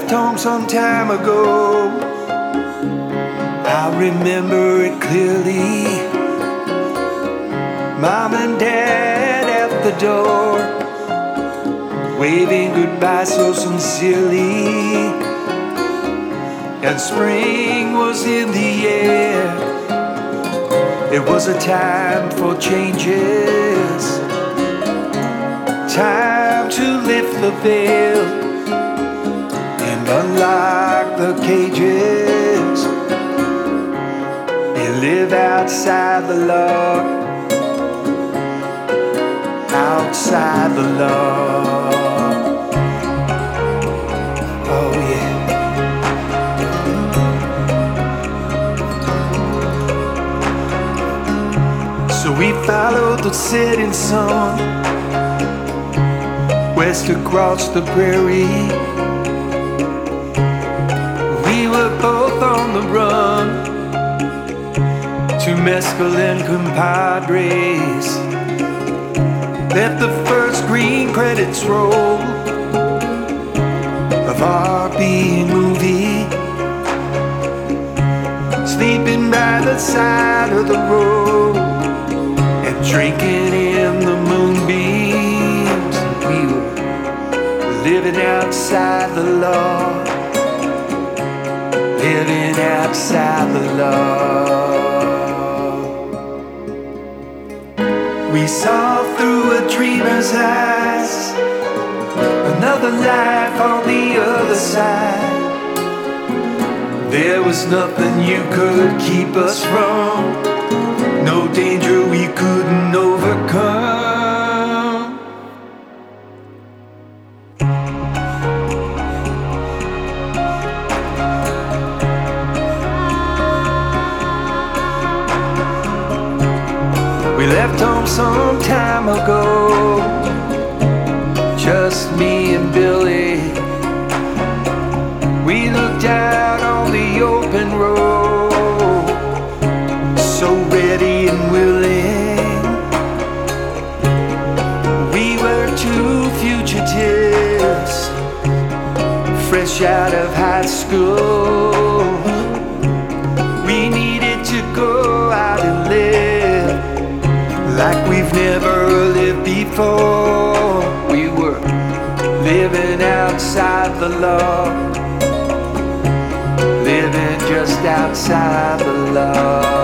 left home some time ago. I remember it clearly. Mom and Dad at the door, waving goodbye so sincerely. And spring was in the air. It was a time for changes, time to lift the veil and unlock the cages and live outside the law, outside the law. Oh yeah. So we followed the setting sun west across the prairie. We were both on the run, two mescaline compadres. Let the first green credits roll of our B movie, sleeping by the side of the road and drinking in the moonbeams. We were living outside the law, living outside the law. We saw through a dreamer's eyes another life on the other side. There was nothing you could keep us from, no danger we couldn't overcome. We left home some time ago, just me and Billy. We looked out on the open road, so ready and willing. We were two fugitives, fresh out of high school. We needed to go out and live like we've never lived before. We were living outside the law, living just outside the law.